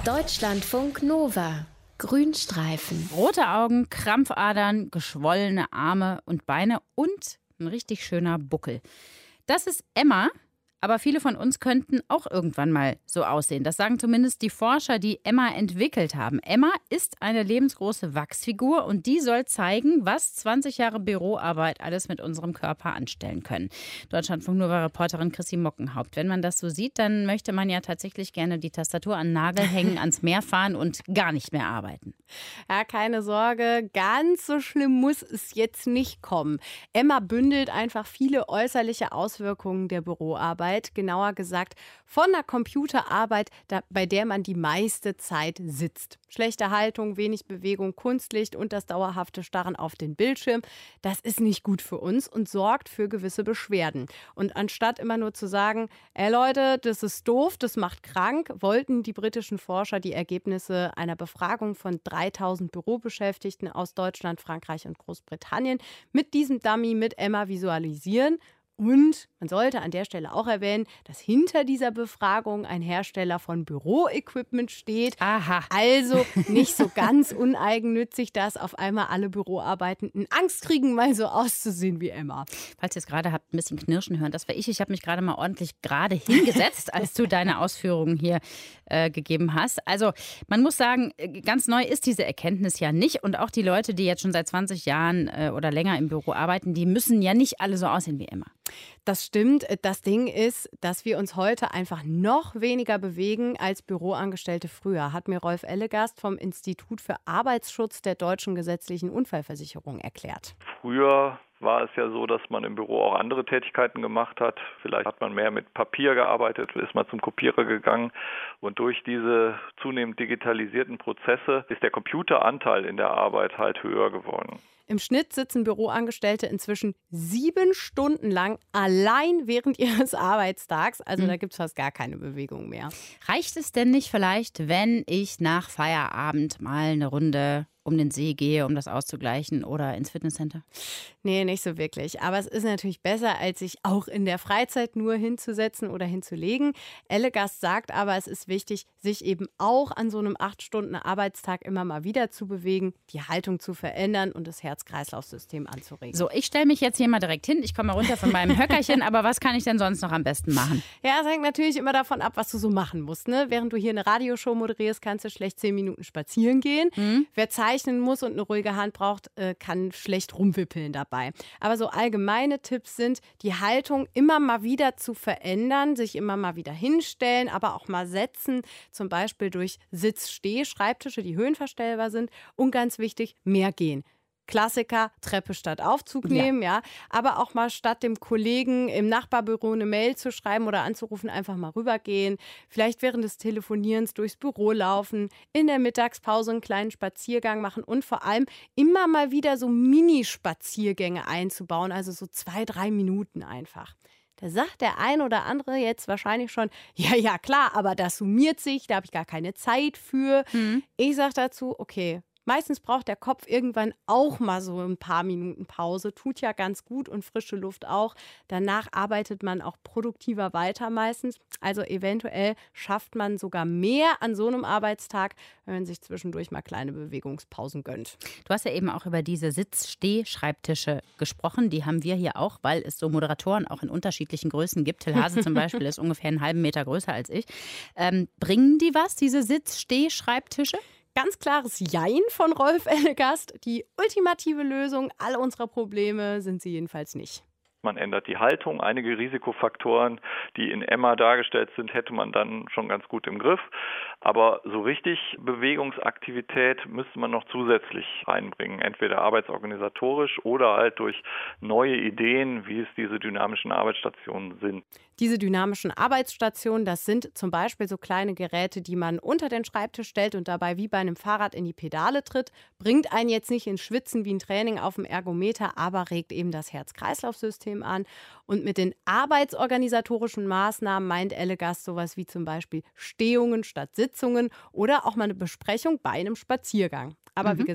Deutschlandfunk Nova. Grünstreifen. Rote Augen, Krampfadern, geschwollene Arme und Beine und ein richtig schöner Buckel. Das ist Emma, aber viele von uns könnten auch irgendwann mal so aussehen. Das sagen zumindest die Forscher, die Emma entwickelt haben. Emma ist eine lebensgroße Wachsfigur und die soll zeigen, was 20 Jahre Büroarbeit alles mit unserem Körper anstellen können. Deutschlandfunk Nova-Reporterin Chrissy Mockenhaupt. Wenn man das so sieht, dann möchte man ja tatsächlich gerne die Tastatur an den Nagel hängen, ans Meer fahren und gar nicht mehr arbeiten. Ja, keine Sorge, ganz so schlimm muss es jetzt nicht kommen. Emma bündelt einfach viele äußerliche Auswirkungen der Büroarbeit. Genauer gesagt von der Computerarbeit, bei der man die meiste Zeit sitzt. Schlechte Haltung, wenig Bewegung, Kunstlicht und das dauerhafte Starren auf den Bildschirm, das ist nicht gut für uns und sorgt für gewisse Beschwerden. Und anstatt immer nur zu sagen, ey Leute, das ist doof, das macht krank, wollten die britischen Forscher die Ergebnisse einer Befragung von 3000 Bürobeschäftigten aus Deutschland, Frankreich und Großbritannien mit diesem Dummy mit Emma visualisieren. Und man sollte an der Stelle auch erwähnen, dass hinter dieser Befragung ein Hersteller von Büroequipment steht. Aha. Also nicht so ganz uneigennützig, dass auf einmal alle Büroarbeitenden Angst kriegen, mal so auszusehen wie Emma. Falls ihr es gerade habt, ein bisschen knirschen hören, das war ich. Ich habe mich gerade mal ordentlich gerade hingesetzt, als du deine Ausführungen hier gegeben hast. Also man muss sagen, ganz neu ist diese Erkenntnis ja nicht. Und auch die Leute, die jetzt schon seit 20 Jahren oder länger im Büro arbeiten, die müssen ja nicht alle so aussehen wie Emma. Das stimmt. Das Ding ist, dass wir uns heute einfach noch weniger bewegen als Büroangestellte früher, hat mir Rolf Ellegast vom Institut für Arbeitsschutz der Deutschen Gesetzlichen Unfallversicherung erklärt. Früher war es ja so, dass man im Büro auch andere Tätigkeiten gemacht hat. Vielleicht hat man mehr mit Papier gearbeitet, ist mal zum Kopierer gegangen. Und durch diese zunehmend digitalisierten Prozesse ist der Computeranteil in der Arbeit halt höher geworden. Im Schnitt sitzen Büroangestellte inzwischen 7 Stunden lang allein während ihres Arbeitstags. Also da gibt es fast gar keine Bewegung mehr. Reicht es denn nicht vielleicht, wenn ich nach Feierabend mal eine Runde um den See gehe, um das auszugleichen oder ins Fitnesscenter? Nee, nicht so wirklich. Aber es ist natürlich besser, als sich auch in der Freizeit nur hinzusetzen oder hinzulegen. Ellegast sagt aber, es ist wichtig, sich eben auch an so einem 8-Stunden-Arbeitstag immer mal wieder zu bewegen, die Haltung zu verändern und das Herz-Kreislauf-System anzuregen. So, ich stelle mich jetzt hier mal direkt hin. Ich komme mal runter von meinem Höckerchen, aber was kann ich denn sonst noch am besten machen? Ja, es hängt natürlich immer davon ab, was du so machen musst. Ne? Während du hier eine Radioshow moderierst, kannst du schlecht 10 Minuten spazieren gehen. Wer zeichnen muss und eine ruhige Hand braucht, kann schlecht rumwippeln dabei. Aber so allgemeine Tipps sind, die Haltung immer mal wieder zu verändern, sich immer mal wieder hinstellen, aber auch mal setzen, zum Beispiel durch Sitz-Steh-Schreibtische, die höhenverstellbar sind und ganz wichtig, mehr gehen. Klassiker, Treppe statt Aufzug nehmen, ja. Aber auch mal statt dem Kollegen im Nachbarbüro eine Mail zu schreiben oder anzurufen, einfach mal rübergehen. Vielleicht während des Telefonierens durchs Büro laufen, in der Mittagspause einen kleinen Spaziergang machen und vor allem immer mal wieder so Mini-Spaziergänge einzubauen, also so 2-3 Minuten einfach. Da sagt der ein oder andere jetzt wahrscheinlich schon, ja klar, aber das summiert sich, da habe ich gar keine Zeit für. Ich sage dazu, okay, meistens braucht der Kopf irgendwann auch mal so ein paar Minuten Pause. Tut ja ganz gut und frische Luft auch. Danach arbeitet man auch produktiver weiter meistens. Also eventuell schafft man sogar mehr an so einem Arbeitstag, wenn man sich zwischendurch mal kleine Bewegungspausen gönnt. Du hast ja eben auch über diese Sitz-Steh-Schreibtische gesprochen. Die haben wir hier auch, weil es so Moderatoren auch in unterschiedlichen Größen gibt. Till Hase zum Beispiel ist ungefähr einen halben Meter größer als ich. Bringen die was, diese Sitz-Steh-Schreibtische? Ganz klares Jein von Rolf Ellegast. Die ultimative Lösung all unserer Probleme sind sie jedenfalls nicht. Man ändert die Haltung. Einige Risikofaktoren, die in Emma dargestellt sind, hätte man dann schon ganz gut im Griff. Aber so richtig Bewegungsaktivität müsste man noch zusätzlich reinbringen. Entweder arbeitsorganisatorisch oder halt durch neue Ideen, wie es diese dynamischen Arbeitsstationen sind. Diese dynamischen Arbeitsstationen, das sind zum Beispiel so kleine Geräte, die man unter den Schreibtisch stellt und dabei wie bei einem Fahrrad in die Pedale tritt. Bringt einen jetzt nicht ins Schwitzen wie ein Training auf dem Ergometer, aber regt eben das Herz-Kreislauf-System an. Und mit den arbeitsorganisatorischen Maßnahmen meint Ellegast sowas wie zum Beispiel Stehungen statt Sitzungen oder auch mal eine Besprechung bei einem Spaziergang. Aber wie gesagt,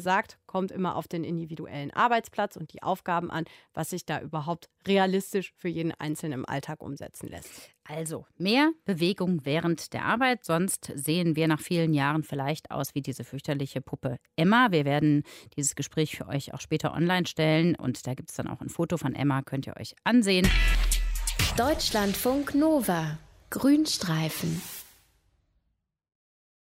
kommt immer auf den individuellen Arbeitsplatz und die Aufgaben an, was sich da überhaupt realistisch für jeden Einzelnen im Alltag umsetzen lässt. Also mehr Bewegung während der Arbeit, sonst sehen wir nach vielen Jahren vielleicht aus wie diese fürchterliche Puppe Emma. Wir werden dieses Gespräch für euch auch später online stellen und da gibt es dann auch ein Foto von Emma, könnt ihr euch ansehen. Deutschlandfunk Nova. Grünstreifen.